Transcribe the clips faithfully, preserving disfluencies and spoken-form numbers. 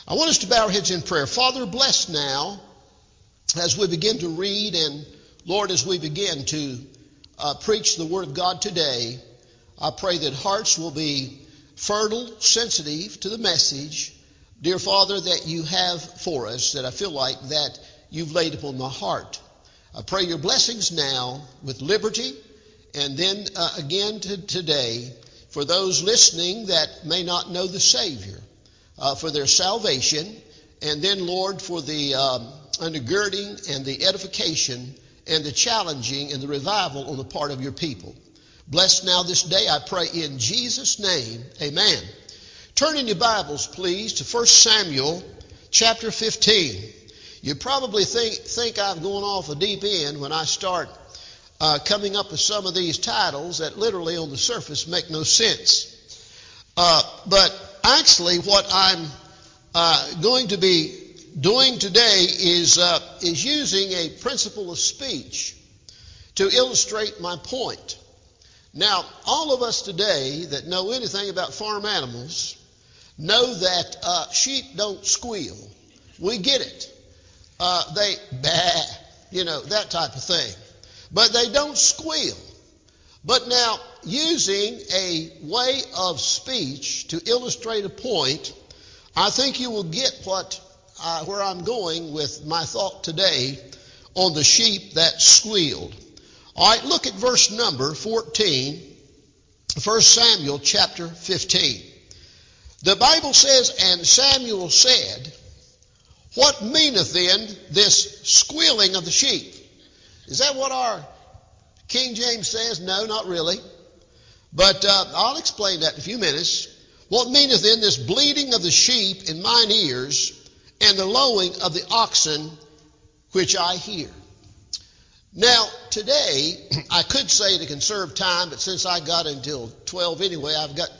I want us to bow our heads in prayer. Father, bless now as we begin to read, and Lord, as we begin to uh, preach the Word of God today. I pray that hearts will be fertile, sensitive to the message, dear Father, that you have for us, that I feel like that you've laid upon my heart. I pray your blessings now with liberty, and then uh, again to today for those listening that may not know the Savior, uh, for their salvation, and then, Lord, for the um, undergirding and the edification and the challenging and the revival on the part of your people. Bless now this day, I pray in Jesus' name, amen. Turn in your Bibles, please, to First Samuel chapter fifteen. You probably think, think I'm going off a deep end when I start uh, coming up with some of these titles that literally on the surface make no sense. Uh, but actually what I'm uh, going to be doing today is, uh, is using a principle of speech to illustrate my point. Now, all of us today that know anything about farm animals know that uh, sheep don't squeal. We get it. Uh, they bah, you know, that type of thing. But they don't squeal. But now, using a way of speech to illustrate a point, I think you will get what uh, where I'm going with my thought today on the sheep that squealed. All right, look at verse number fourteen, First Samuel chapter fifteen. The Bible says, "And Samuel said, What meaneth then this squealing of the sheep?" Is that what our King James says? No, not really. But uh, I'll explain that in a few minutes. "What meaneth then this bleating of the sheep in mine ears, and the lowing of the oxen which I hear?" Now, today, I could say to conserve time, but since I got until twelve anyway, I've got...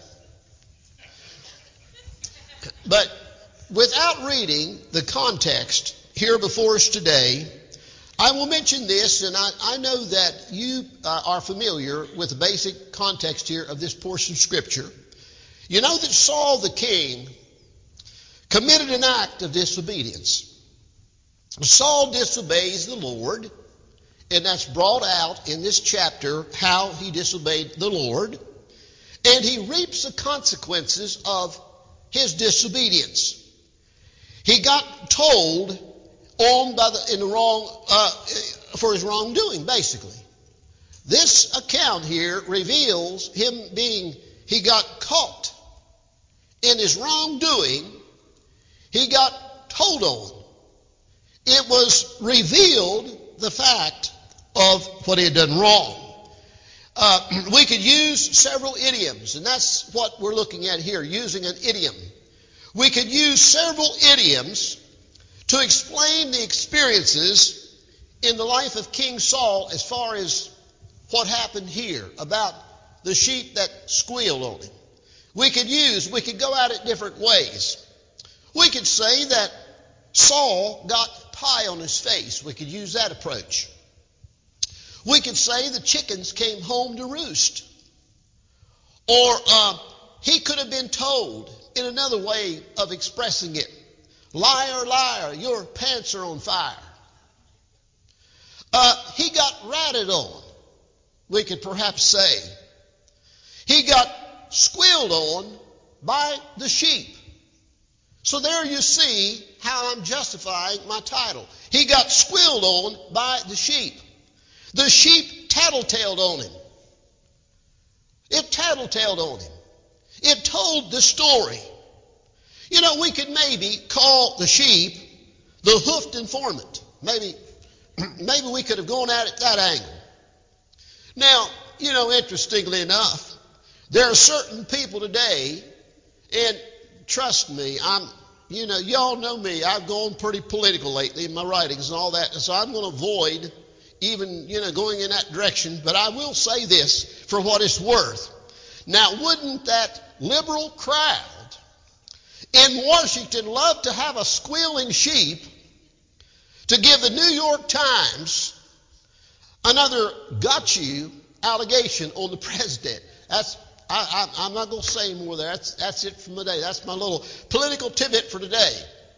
But without reading the context here before us today, I will mention this, and I, I know that you uh, are familiar with the basic context here of this portion of Scripture. You know that Saul the king committed an act of disobedience. Saul disobeys the Lord, and that's brought out in this chapter how he disobeyed the Lord, and he reaps the consequences of his disobedience. He got told on by the in the wrong uh, for his wrongdoing, basically. This account here reveals him being he got caught in his wrongdoing. He got told on. It was revealed the fact of what he had done wrong. Uh, we could use several idioms, and that's what we're looking at here, using an idiom. We could use several idioms to explain the experiences in the life of King Saul as far as what happened here about the sheep that squealed on him. We could use, we could go at it different ways. We could say that Saul got pie on his face. We could use that approach. We could say the chickens came home to roost. Or uh, he could have been told in another way of expressing it, "Liar, liar, your pants are on fire." Uh, he got ratted on, we could perhaps say. He got squealed on by the sheep. So there you see how I'm justifying my title. He got squealed on by the sheep. The sheep tattletaled on him. It tattletaled on him. It told the story. You know, we could maybe call the sheep the hoofed informant. Maybe, maybe we could have gone at it that angle. Now, you know, interestingly enough, there are certain people today, and trust me, I'm, you know, y'all know me. I've gone pretty political lately in my writings and all that, and so I'm going to avoid even, you know, going in that direction. But I will say this for what it's worth. Now, wouldn't that liberal crowd in Washington love to have a squealing sheep to give the New York Times another got you allegation on the president? That's I, I, I'm not going to say more there. That's, that's it from today. That's my little political tidbit for today.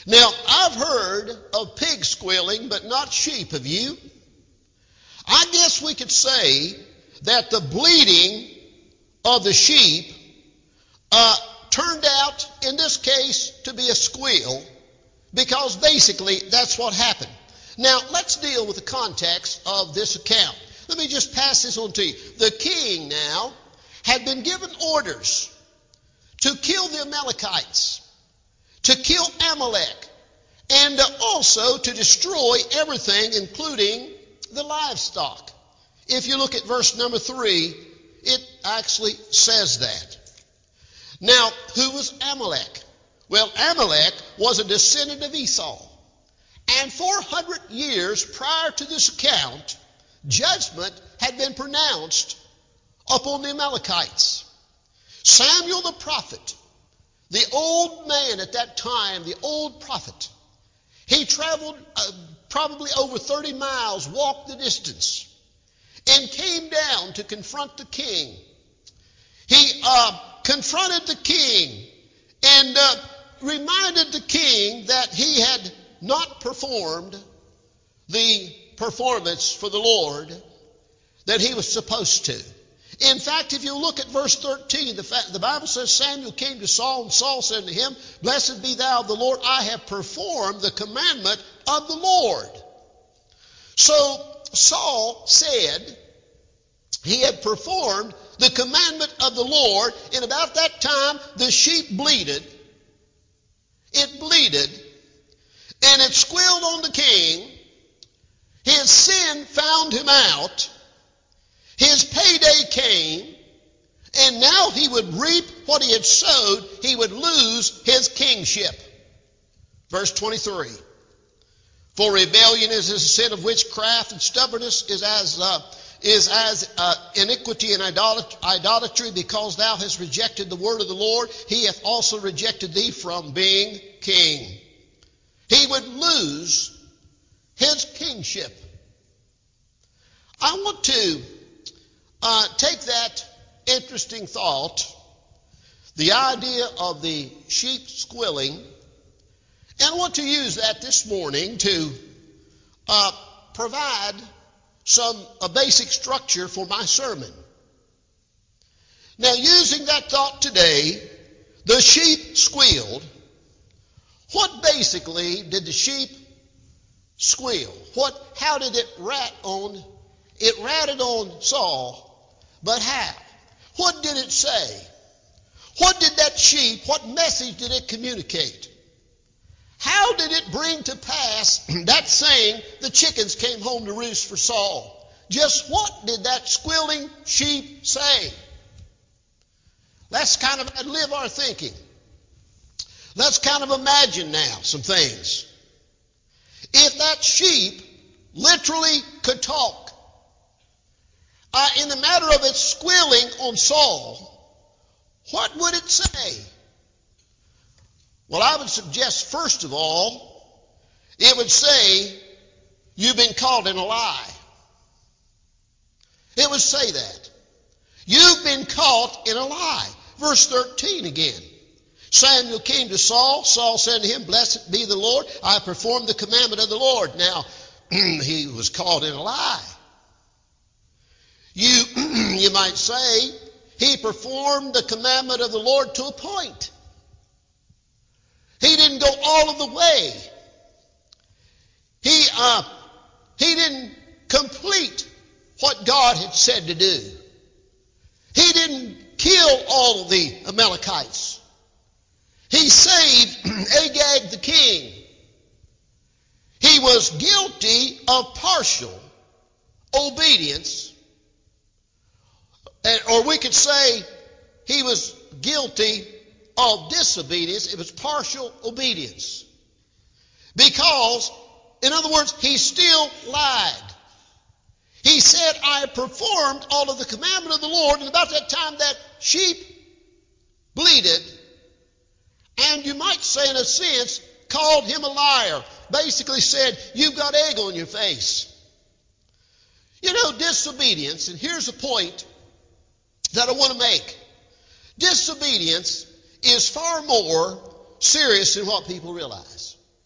Now, I've heard of pig squealing, but not sheep. Have you? I guess we could say that the bleating of the sheep uh, turned out, in this case, to be a squeal, because basically that's what happened. Now, let's deal with the context of this account. Let me just pass this on to you. The king now had been given orders to kill the Amalekites, to kill Amalek, and also to destroy everything, including the livestock. If you look at verse number three, it actually says that. Now, who was Amalek? Well, Amalek was a descendant of Esau. And four hundred years prior to this account, judgment had been pronounced upon the Amalekites. Samuel the prophet, the old man at that time, the old prophet, he traveled uh, probably over thirty miles, walked the distance, and came down to confront the king. He uh, confronted the king and uh, reminded the king that he had not performed the performance for the Lord that he was supposed to. In fact, if you look at verse thirteen, the, fact, the Bible says Samuel came to Saul, and Saul said to him, "Blessed be thou of the Lord, I have performed the commandment of the Lord." So Saul said he had performed the commandment of the Lord, and about that time the sheep bleated. It bleated, and it squealed on the king. His sin found him out. His payday came, and now he would reap what he had sowed. He would lose his kingship. Verse twenty-three. For rebellion is a sin of witchcraft, and stubbornness is as uh, is as uh, iniquity and idolat- idolatry. Because thou hast rejected the word of the Lord, he hath also rejected thee from being king. He would lose his kingship. I want to uh, take that interesting thought, the idea of the sheep squealing, and I want to use that this morning to uh, provide some a basic structure for my sermon. Now, using that thought today, the sheep squealed. What basically did the sheep squeal? What? How did it rat on? It ratted on Saul, but how? What did it say? What did that sheep, what message did it communicate? How did it bring to pass that saying, the chickens came home to roost for Saul? Just what did that squealing sheep say? Let's kind of live our thinking. Let's kind of imagine now some things. If that sheep literally could talk, uh, in the matter of its squealing on Saul, what would it say? Well, I would suggest, first of all, it would say, you've been caught in a lie. It would say that. You've been caught in a lie. Verse thirteen again. Samuel came to Saul. Saul said to him, "Blessed be the Lord. I performed the commandment of the Lord." Now, he was caught in a lie. You, you might say, he performed the commandment of the Lord to a point. He didn't go all of the way. He, uh, he didn't complete what God had said to do. He didn't kill all of the Amalekites. He saved Agag the king. He was guilty of partial obedience. Or we could say he was guilty of disobedience. It was partial obedience. Because, in other words, he still lied. He said, "I performed all of the commandment of the Lord," and about that time that sheep bleated, and you might say, in a sense, called him a liar. Basically said, "You've got egg on your face." You know, disobedience, and here's a point that I want to make. Disobedience is far more serious than what people realize.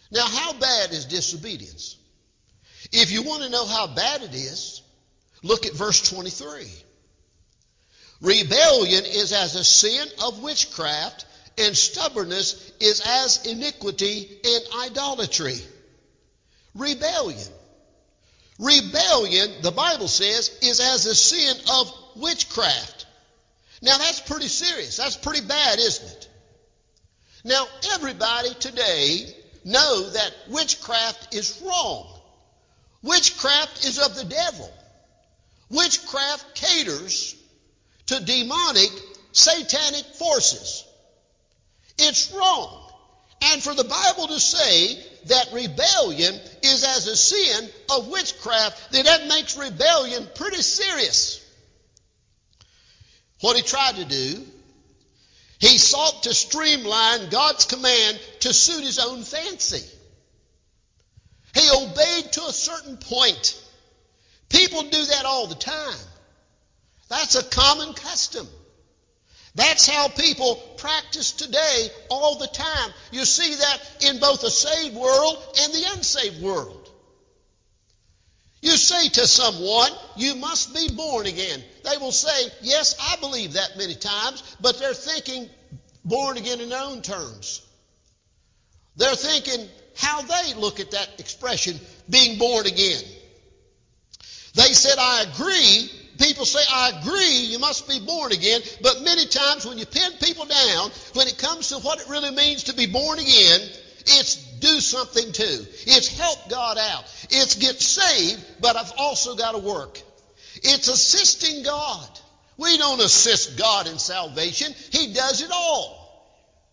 Now, how bad is disobedience? If you want to know how bad it is, look at verse twenty-three. Rebellion is as a sin of witchcraft, and stubbornness is as iniquity and idolatry. Rebellion. Rebellion, the Bible says, is as a sin of witchcraft. Now that's pretty serious. That's pretty bad, isn't it? Now everybody today know that witchcraft is wrong. Witchcraft is of the devil. Witchcraft caters to demonic, satanic forces. It's wrong. And for the Bible to say that rebellion is as a sin of witchcraft, then that makes rebellion pretty serious. What he tried to do, he sought to streamline God's command to suit his own fancy. He obeyed to a certain point. People do that all the time. That's a common custom. That's how people practice today all the time. You see that in both the saved world and the unsaved world. You say to someone, you must be born again. They will say, yes, I believe that many times, but they're thinking born again in their own terms. They're thinking how they look at that expression, being born again. They said, I agree. People say, I agree, you must be born again. But many times when you pin people down, when it comes to what it really means to be born again, it's do something too. It's help God out. It's get saved, but I've also got to work. It's assisting God. We don't assist God in salvation. He does it all.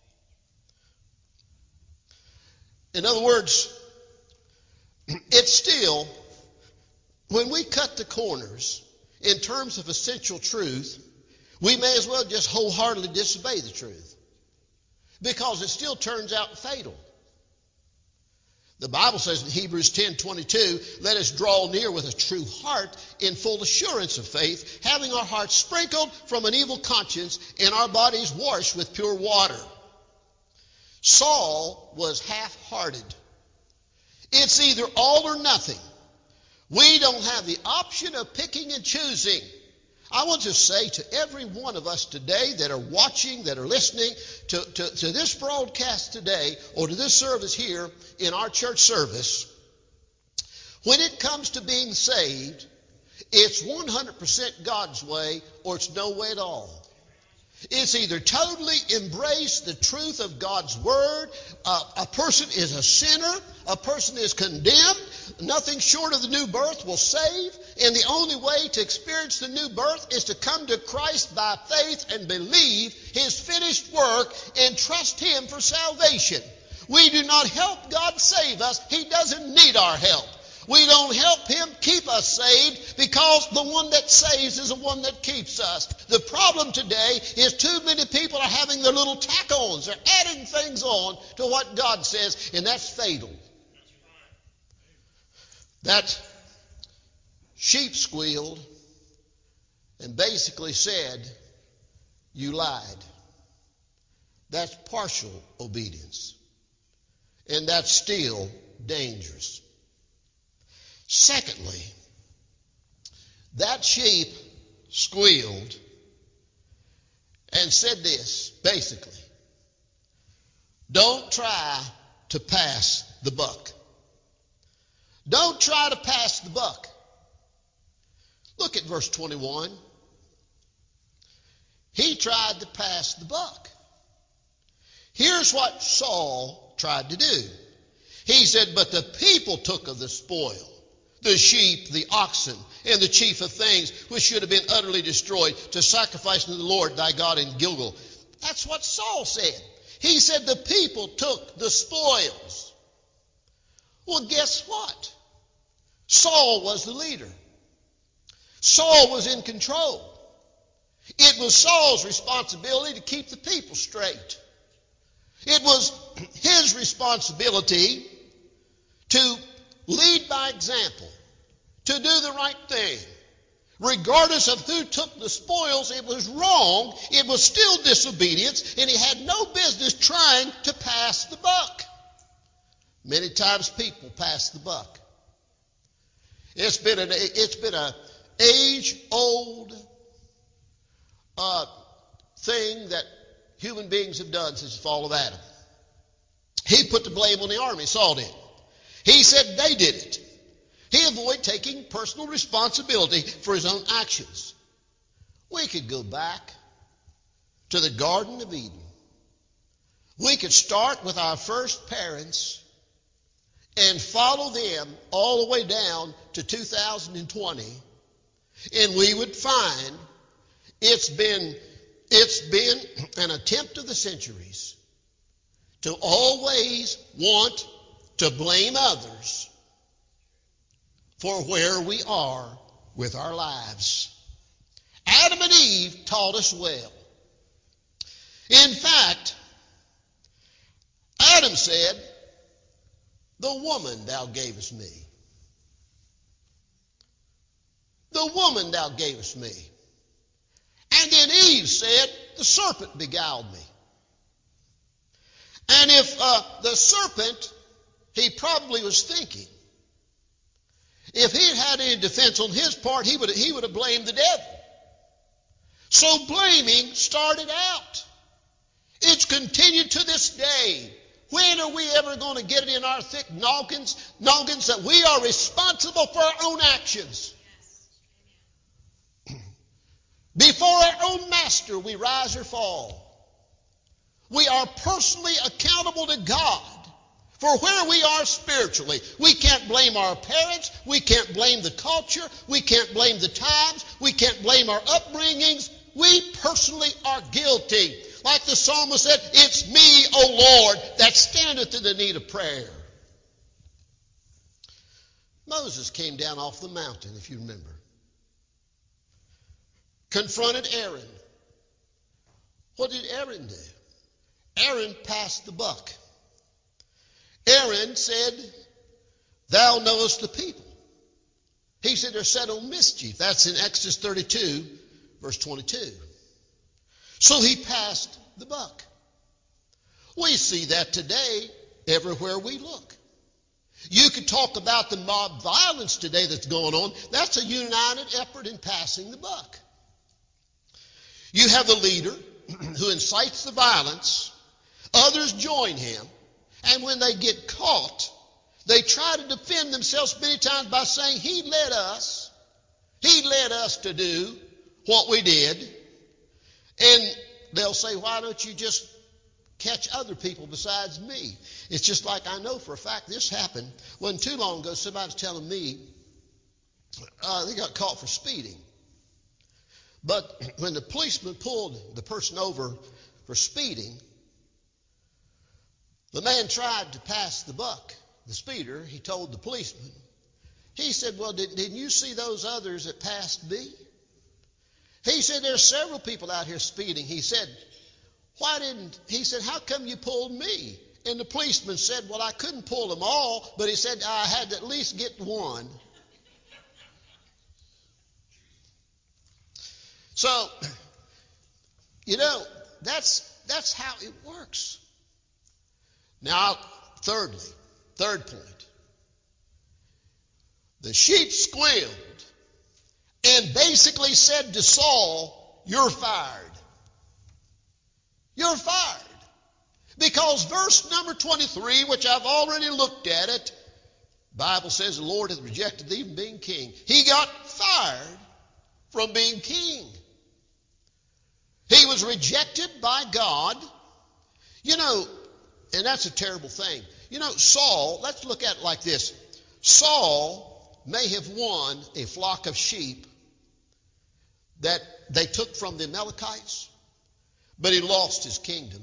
In other words, it's still, when we cut the corners in terms of essential truth, we may as well just wholeheartedly disobey the truth, because it still turns out fatal. The Bible says in Hebrews ten twenty-two, let us draw near with a true heart in full assurance of faith, having our hearts sprinkled from an evil conscience and our bodies washed with pure water. Saul was half-hearted. It's either all or nothing. We don't have the option of picking and choosing. I want to say to every one of us today that are watching, that are listening to, to, to this broadcast today, or to this service here in our church service, when it comes to being saved, it's one hundred percent God's way, or it's no way at all. It's either totally embrace the truth of God's Word. Uh, a person is a sinner. A person is condemned. Nothing short of the new birth will save. And the only way to experience the new birth is to come to Christ by faith and believe His finished work and trust Him for salvation. We do not help God save us. He doesn't need our help. We don't help Him keep us saved, because the one that saves is the one that keeps us. The problem today is too many people are having their little tack-ons. They're adding things on to what God says, and that's fatal. That sheep squealed and basically said, you lied. That's partial obedience. And that's still dangerous. Secondly, that sheep squealed and said this, basically, don't try to pass the buck. Don't try to pass the buck. Look at verse twenty-one. He tried to pass the buck. Here's what Saul tried to do. He said, but the people took of the spoil, the sheep, the oxen, and the chief of things, which should have been utterly destroyed, to sacrifice to the Lord thy God in Gilgal. That's what Saul said. He said the people took the spoils. Well, guess what? Saul was the leader. Saul was in control. It was Saul's responsibility to keep the people straight. It was his responsibility to lead by example, to do the right thing. Regardless of who took the spoils, it was wrong, it was still disobedience, and he had no business trying to pass the buck. Many times people pass the buck. It's been an it's been a age-old uh, thing that human beings have done since the fall of Adam. He put the blame on the army. Saul did. He said they did it. He avoided taking personal responsibility for his own actions. We could go back to the Garden of Eden. We could start with our first parents and follow them all the way down to two thousand twenty, and we would find it's been it's been an attempt of the centuries to always want to blame others for where we are with our lives. Adam and Eve taught us well. In fact, Adam said, "The woman thou gavest me. The woman thou gavest me." And then Eve said, "The serpent beguiled me." And if uh, the serpent, he probably was thinking, if he had had any defense on his part, he would he would have blamed the devil. So blaming started out. It's continued to this day. When are we ever going to get it in our thick noggins, noggins that we are responsible for our own actions? Yes. Before our own master, we rise or fall. We are personally accountable to God for where we are spiritually. We can't blame our parents. We can't blame the culture. We can't blame the times. We can't blame our upbringings. We personally are guilty. Like the psalmist said, "It's me, O Lord, that standeth in the need of prayer." Moses came down off the mountain, if you remember. Confronted Aaron. What did Aaron do? Aaron passed the buck. Aaron said, "Thou knowest the people." He said they're set on mischief. That's in Exodus thirty-two, verse twenty-two. So he passed the buck. We see that today everywhere we look. You could talk about the mob violence today that's going on. That's a united effort in passing the buck. You have a leader who incites the violence. Others join him. And when they get caught, they try to defend themselves many times by saying, "He led us. He led us to do what we did." And they'll say, "Why don't you just catch other people besides me?" It's just like I know for a fact this happened. Wasn't too long ago, somebody was telling me uh, they got caught for speeding. But when the policeman pulled the person over for speeding, the man tried to pass the buck. The speeder, he told the policeman. He said, "Well, did, didn't you see those others that passed me?" He said, "There's several people out here speeding." He said, "Why didn't," he said, "how come you pulled me?" And the policeman said, "Well, I couldn't pull them all, but he said I had to at least get one." So, you know, that's that's how it works. Now, thirdly, third point. The sheep squealed and basically said to Saul, "You're fired. You're fired." Because verse number twenty-three, which I've already looked at it, the Bible says the Lord hath rejected thee from being king. He got fired from being king. He was rejected by God. You know, and that's a terrible thing. You know, Saul, let's look at it like this. Saul may have won a flock of sheep that they took from the Amalekites, but he lost his kingdom.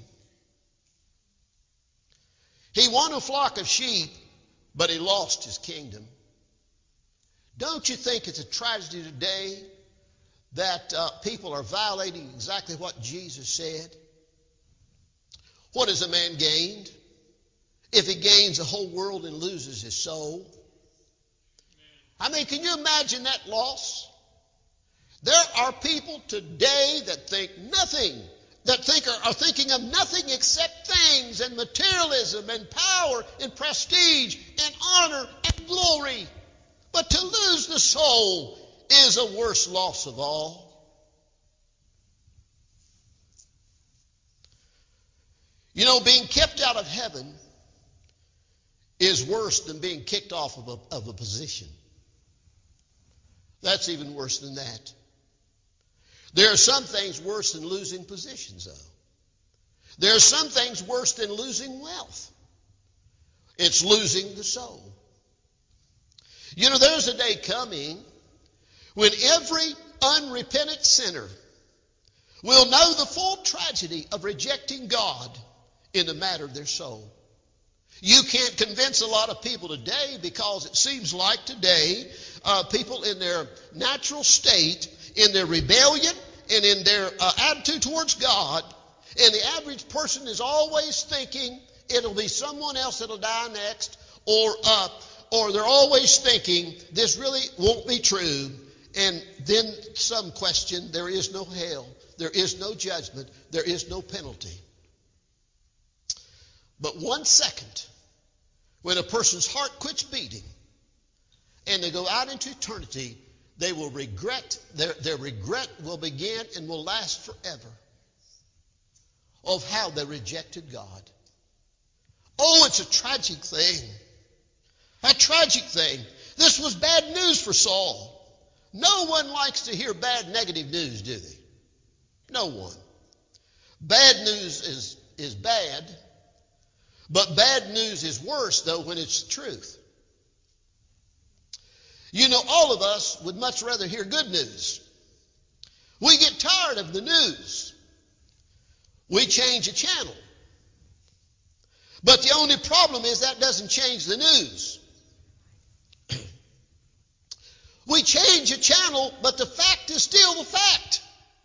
He won a flock of sheep, but he lost his kingdom. Don't you think it's a tragedy today that uh, people are violating exactly what Jesus said? What has a man gained if he gains the whole world and loses his soul? I mean, can you imagine that loss? There are people today that think nothing that think are, are thinking of nothing except things and materialism and power and prestige and honor and glory. But to lose the soul is a worse loss of all. You know, being kept out of heaven is worse than being kicked off of a, of a position. That's even worse than that. There are some things worse than losing positions, though. There are some things worse than losing wealth. It's losing the soul. You know, there's a day coming when every unrepentant sinner will know the full tragedy of rejecting God in the matter of their soul. You can't convince a lot of people today because it seems like today uh, people in their natural state, in their rebellion and in their uh, attitude towards God, and the average person is always thinking it'll be someone else that'll die next, or uh, or they're always thinking this really won't be true, and then some question, there is no hell, there is no judgment, there is no penalty. But one second, when a person's heart quits beating and they go out into eternity, they will regret, their, their regret will begin and will last forever of how they rejected God. Oh, it's a tragic thing. A tragic thing. This was bad news for Saul. No one likes to hear bad, negative news, do they? No one. Bad news is, is bad. But bad news is worse, though, when it's the truth. You know, all of us would much rather hear good news. We get tired of the news. We change a channel. But the only problem is that doesn't change the news. We change a channel, but the fact is still the fact.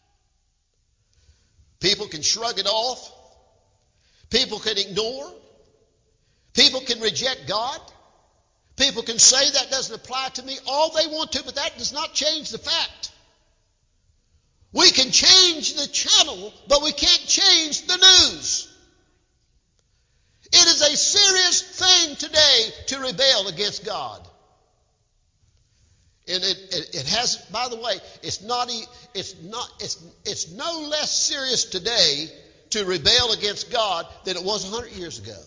People can shrug it off. People can ignore. People can reject God. People can say that doesn't apply to me all they want to, but that does not change the fact. We can change the channel, but we can't change the news. It is a serious thing today to rebel against God. And it, it, it has, by the way, it's not, it's not, it's, it's no less serious today to rebel against God than it was a hundred years ago.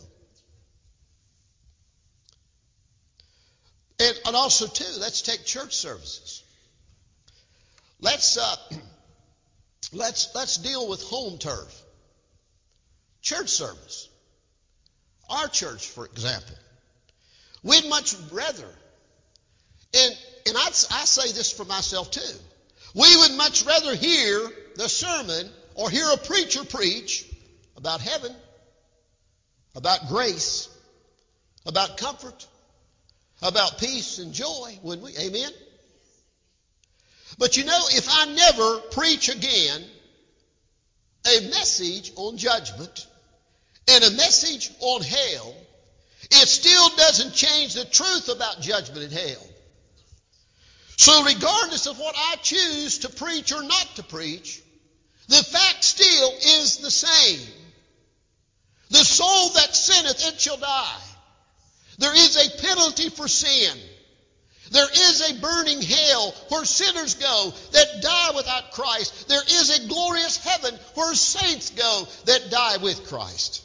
And, and also, too, let's take church services. Let's uh, let's let's deal with home turf. Church service. Our church, for example, we'd much rather, and and I'd, I say this for myself too. We would much rather hear the sermon or hear a preacher preach about heaven, about grace, about comfort, about peace and joy, wouldn't we? Amen? But you know, if I never preach again a message on judgment and a message on hell, it still doesn't change the truth about judgment and hell. So regardless of what I choose to preach or not to preach, the fact still is the same. The soul that sinneth, it shall die. There is a penalty for sin. There is a burning hell where sinners go that die without Christ. There is a glorious heaven where saints go that die with Christ.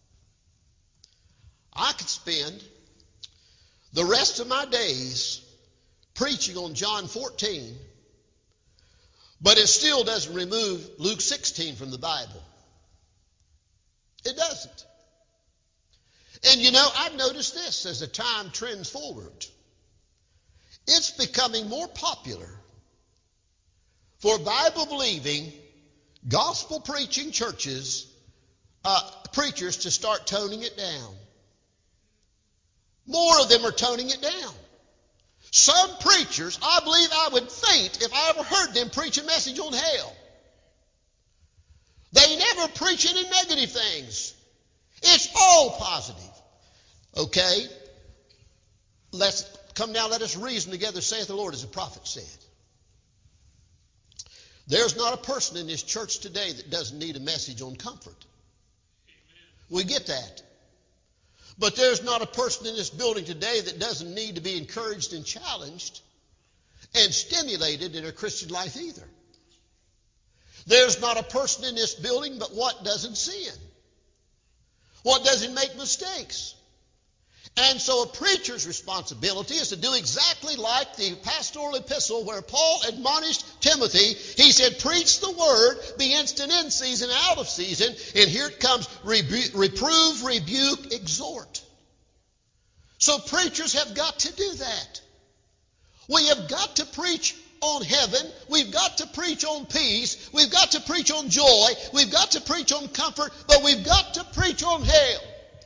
I could spend the rest of my days preaching on John fourteen, but it still doesn't remove Luke sixteen from the Bible. It doesn't. And you know, I've noticed this as the time trends forward. It's becoming more popular for Bible-believing, gospel-preaching churches, uh, preachers to start toning it down. More of them are toning it down. Some preachers, I believe I would faint if I ever heard them preach a message on hell. They never preach any negative things. It's all positive. Okay? Let's come now, let us reason together, saith the Lord, as the prophet said. There's not a person in this church today that doesn't need a message on comfort. We get that. But there's not a person in this building today that doesn't need to be encouraged and challenged and stimulated in their Christian life either. There's not a person in this building but what doesn't sin, what doesn't make mistakes. And so a preacher's responsibility is to do exactly like the pastoral epistle where Paul admonished Timothy. He said, preach the word, be instant in season, out of season. And here it comes, rebu- reprove, rebuke, exhort. So preachers have got to do that. We have got to preach on heaven. We've got to preach on peace. We've got to preach on joy. We've got to preach on comfort. But we've got to preach on hell.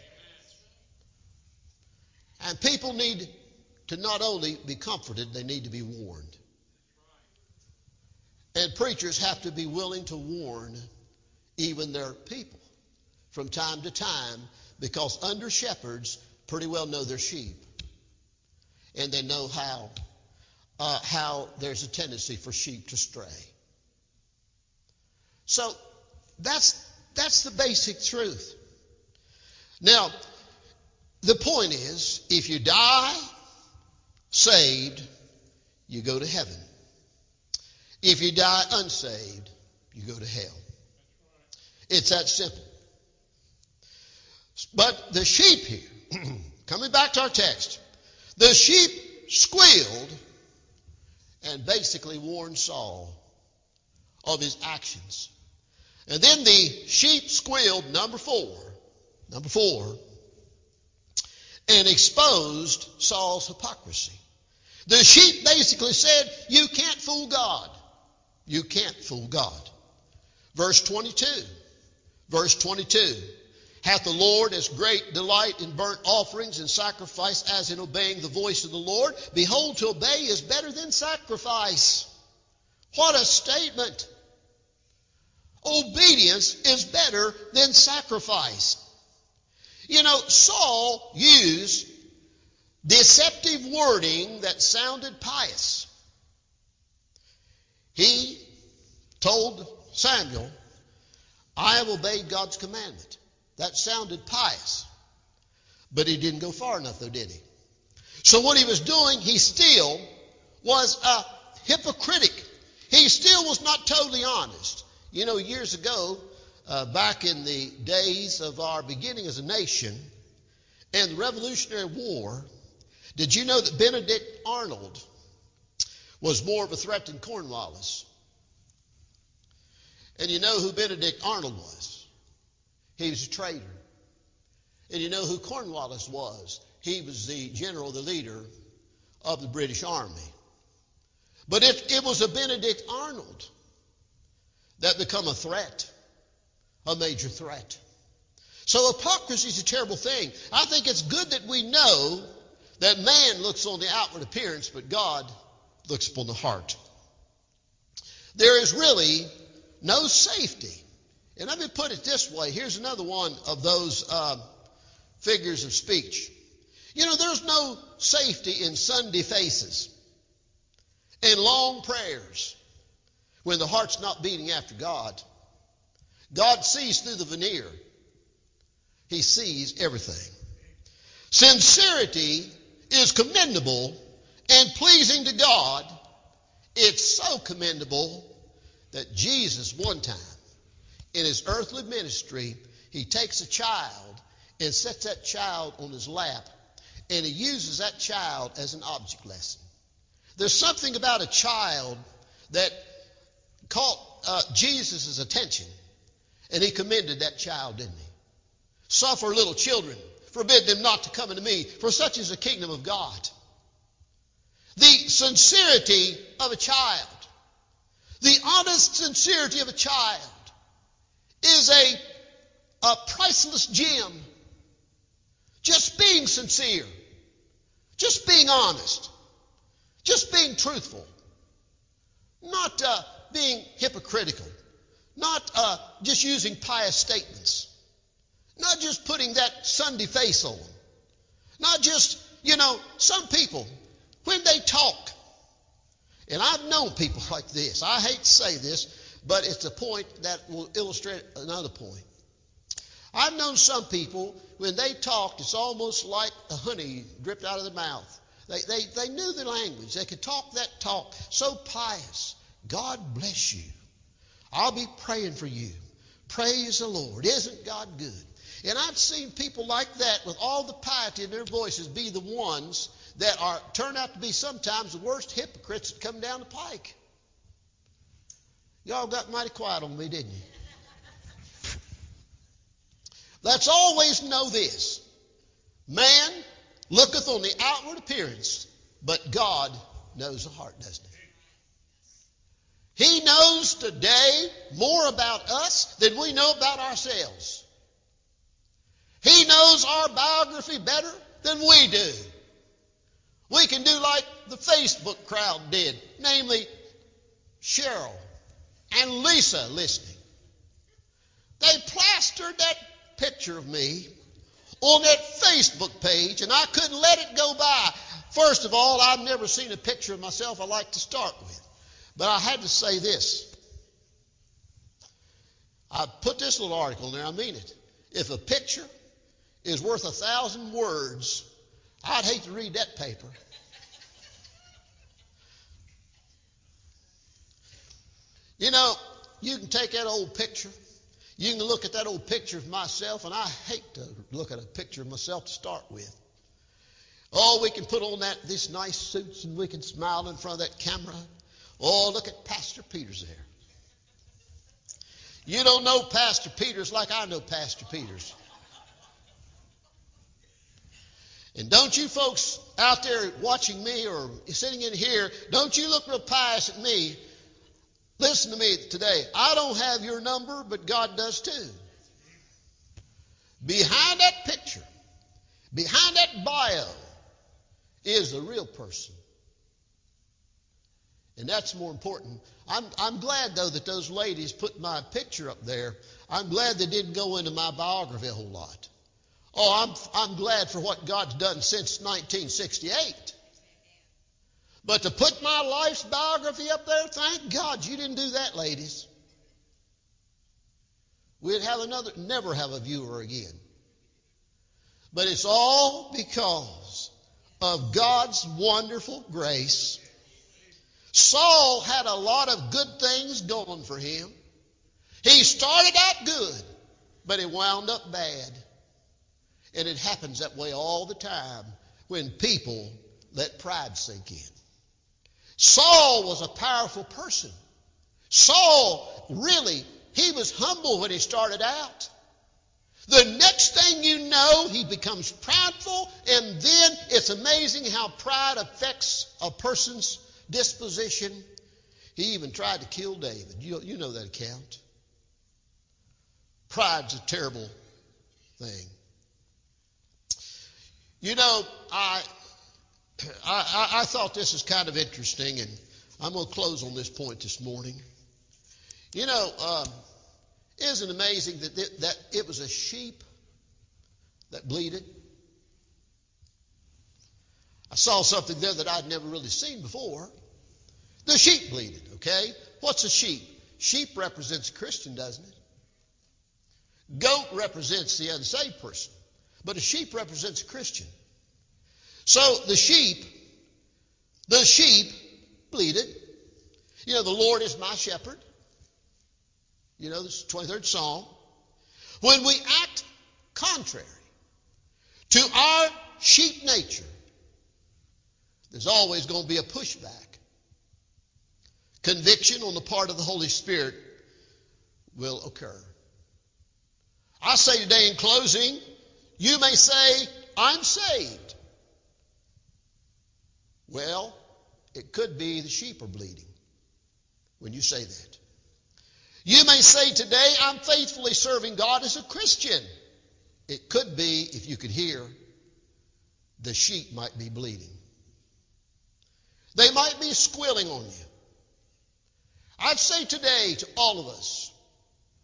And people need to not only be comforted, they need to be warned. And preachers have to be willing to warn even their people from time to time, because under shepherds pretty well know their sheep. And they know how, uh, how there's a tendency for sheep to stray. So that's, that's the basic truth. Now, the point is, if you die saved, you go to heaven. If you die unsaved, you go to hell. It's that simple. But the sheep here, coming back to our text, the sheep squealed and basically warned Saul of his actions. And then the sheep squealed, number four, number four, and exposed Saul's hypocrisy. The sheep basically said, you can't fool God. You can't fool God. Verse twenty-two. Verse twenty-two. Hath the Lord as great delight in burnt offerings and sacrifice as in obeying the voice of the Lord? Behold, to obey is better than sacrifice. What a statement. Obedience is better than sacrifice. You know, Saul used deceptive wording that sounded pious. He told Samuel, I have obeyed God's commandment. That sounded pious. But he didn't go far enough, though, did he? So what he was doing, he still was uh, hypocritic. He still was not totally honest. You know, years ago, Uh, back in the days of our beginning as a nation and the Revolutionary War, did you know that Benedict Arnold was more of a threat than Cornwallis? And you know who Benedict Arnold was? He was a traitor. And you know who Cornwallis was? He was the general, the leader of the British Army. But if it was a Benedict Arnold that became a threat, a major threat. So hypocrisy is a terrible thing. I think it's good that we know that man looks on the outward appearance, but God looks upon the heart. There is really no safety. And let me put it this way. Here's another one of those uh, figures of speech. You know, there's no safety in Sunday faces and long prayers when the heart's not beating after God. God sees through the veneer. He sees everything. Sincerity is commendable and pleasing to God. It's so commendable that Jesus, one time in his earthly ministry, he takes a child and sets that child on his lap, and he uses that child as an object lesson. There's something about a child that caught uh, Jesus' attention. And he commended that child, didn't he? Suffer little children, forbid them not to come unto me, for such is the kingdom of God. The sincerity of a child, the honest sincerity of a child is a, a priceless gem. Just being sincere, just being honest, just being truthful, not uh, being hypocritical. Not uh, just using pious statements. Not just putting that Sunday face on. Not just, you know, some people, when they talk, And I've known people like this. I hate to say this, but it's a point that will illustrate another point. I've known some people, when they talked, it's almost like a honey dripped out of their mouth. They, they, they knew the language. They could talk that talk. So pious. God bless you. I'll be praying for you. Praise the Lord. Isn't God good? And I've seen people like that with all the piety in their voices be the ones that are turn out to be sometimes the worst hypocrites that come down the pike. Y'all got mighty quiet on me, didn't you? Let's always know this. Man looketh on the outward appearance, but God knows the heart, doesn't he? He knows today more about us than we know about ourselves. He knows our biography better than we do. We can do like the Facebook crowd did, namely Cheryl and Lisa listening. They plastered that picture of me on that Facebook page, and I couldn't let it go by. First of all, I've never seen a picture of myself I like to start with. But I had to say this. I put this little article in there, I mean it. If a picture is worth a thousand words, I'd hate to read that paper. You know, you can take that old picture. You can look at that old picture of myself, and I hate to look at a picture of myself to start with. Oh, we can put on that these nice suits, and we can smile in front of that camera. Oh, look at Pastor Peters there. You don't know Pastor Peters like I know Pastor Peters. And don't you folks out there watching me or sitting in here, don't you look real pious at me. Listen to me today. I don't have your number, but God does too. Behind that picture, behind that bio, is the real person. And that's more important. I'm, I'm glad, though, that those ladies put my picture up there. I'm glad they didn't go into my biography a whole lot. Oh, I'm, I'm glad for what God's done since nineteen sixty-eight. But to put my life's biography up there, thank God you didn't do that, ladies. We'd have another, never have a viewer again. But it's all because of God's wonderful grace. Saul had a lot of good things going for him. He started out good, but it wound up bad. And it happens that way all the time when people let pride sink in. Saul was a powerful person. Saul, really, he was humble when he started out. The next thing you know, he becomes prideful, and then it's amazing how pride affects a person's disposition. He even tried to kill David. You, you know that account. Pride's a terrible thing. You know, I, I, I thought this was kind of interesting, and I'm going to close on this point this morning. You know, um, isn't it amazing that, it, that it was a sheep that bleated? I saw something there that I'd never really seen before. The sheep bleated, okay? What's a sheep? Sheep represents a Christian, doesn't it? Goat represents the unsaved person. But a sheep represents a Christian. So the sheep, the sheep bleated. You know, the Lord is my shepherd. You know, this is the twenty-third Psalm. When we act contrary to our sheep nature, there's always going to be a pushback. Conviction on the part of the Holy Spirit will occur. I say today in closing, you may say, I'm saved. Well, it could be the sheep are bleeding when you say that. You may say today, I'm faithfully serving God as a Christian. It could be, if you could hear, the sheep might be bleeding. They might be squealing on you. I'd say today to all of us,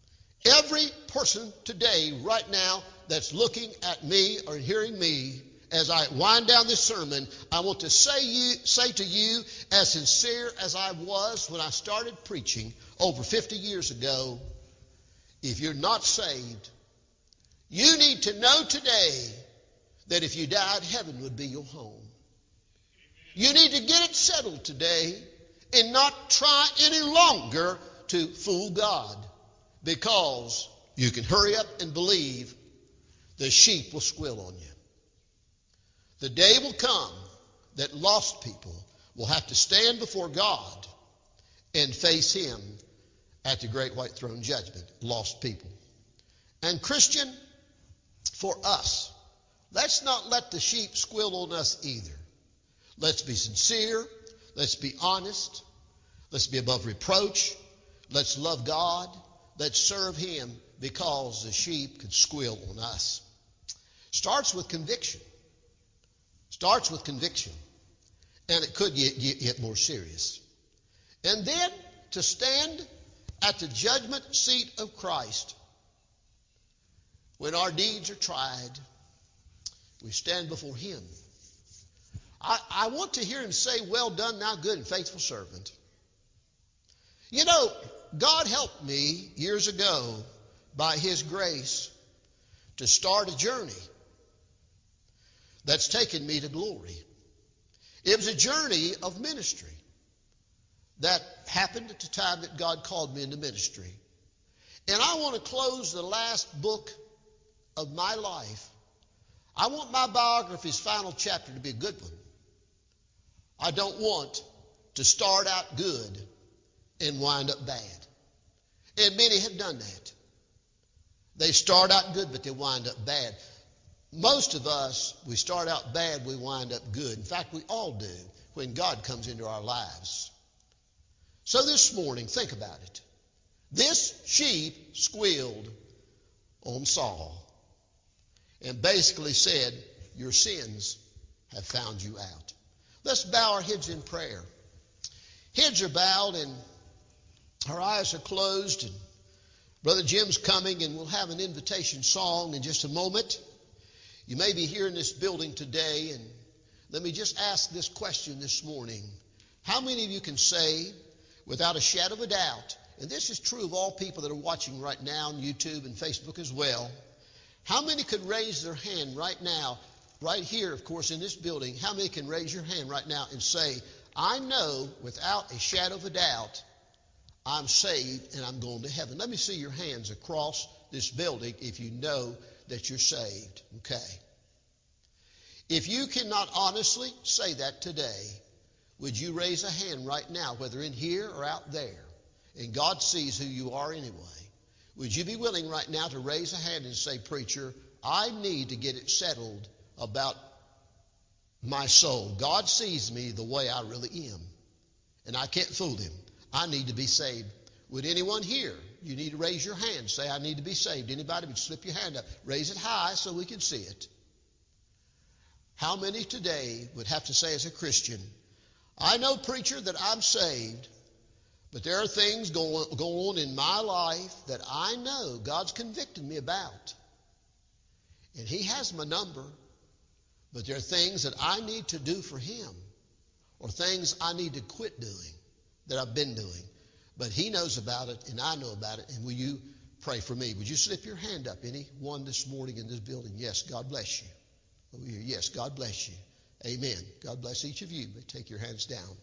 every person today, right now, that's looking at me or hearing me, as I wind down this sermon, I want to say you say to you, as sincere as I was when I started preaching over fifty years ago, if you're not saved, you need to know today that if you died, heaven would be your home. You need to get it settled today and not try any longer to fool God, because you can hurry up and believe the sheep will squeal on you. The day will come that lost people will have to stand before God and face Him at the great white throne judgment. Lost people. And Christian, for us, let's not let the sheep squeal on us either. Let's be sincere. Let's be honest. Let's be above reproach. Let's love God. Let's serve Him, because the sheep could squeal on us. Starts with conviction. Starts with conviction. And it could get, get, get more serious. And then to stand at the judgment seat of Christ, when our deeds are tried, we stand before Him. I, I want to hear Him say, "Well done, thou good and faithful servant." You know, God helped me years ago by His grace to start a journey that's taken me to glory. It was a journey of ministry that happened at the time that God called me into ministry. And I want to close the last book of my life. I want my biography's final chapter to be a good one. I don't want to start out good and wind up bad. And many have done that. They start out good, but they wind up bad. Most of us, we start out bad, we wind up good. In fact, we all do when God comes into our lives. So this morning, think about it. This sheep squealed on Saul and basically said, "Your sins have found you out." Let's bow our heads in prayer. Heads are bowed and our eyes are closed. And Brother Jim's coming, and we'll have an invitation song in just a moment. You may be here in this building today, and let me just ask this question this morning. How many of you can say, without a shadow of a doubt, and this is true of all people that are watching right now on YouTube and Facebook as well, how many could raise their hand right now, right here, of course, in this building, how many can raise your hand right now and say, "I know without a shadow of a doubt, I'm saved and I'm going to heaven"? Let me see your hands across this building if you know that you're saved. Okay. If you cannot honestly say that today, would you raise a hand right now, whether in here or out there? And God sees who you are anyway. Would you be willing right now to raise a hand and say, "Preacher, I need to get it settled about my soul. God sees me the way I really am, and I can't fool Him. I need to be saved." Would anyone here? You need to raise your hand. Say, "I need to be saved." Anybody would slip your hand up. Raise it high so we can see it. How many today would have to say as a Christian, "I know, preacher, that I'm saved, but there are things going, going on in my life that I know God's convicted me about. And He has my number, but there are things that I need to do for Him, or things I need to quit doing that I've been doing. But He knows about it, and I know about it, and will you pray for me?" Would you slip your hand up? Anyone this morning in this building? Yes, God bless you. Over here. Yes, God bless you. Amen. God bless each of you. But take your hands down.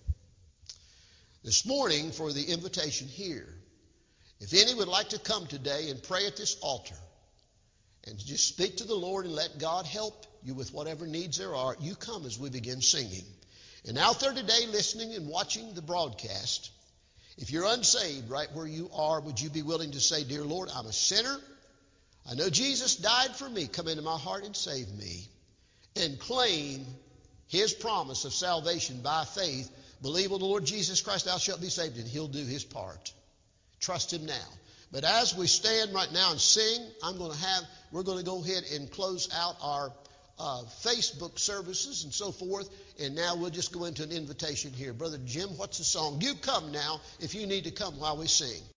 This morning, for the invitation here, if any would like to come today and pray at this altar and just speak to the Lord and let God help you with whatever needs there are, you come as we begin singing. And out there today listening and watching the broadcast, if you're unsaved right where you are, would you be willing to say, "Dear Lord, I'm a sinner. I know Jesus died for me. Come into my heart and save me." And claim His promise of salvation by faith. Believe on the Lord Jesus Christ, thou shalt be saved, and He'll do His part. Trust Him now. But as we stand right now and sing, I'm going to have, we're going to go ahead and close out our uh, Facebook services and so forth. And now we'll just go into an invitation here. Brother Jim, what's the song? You come now if you need to come while we sing.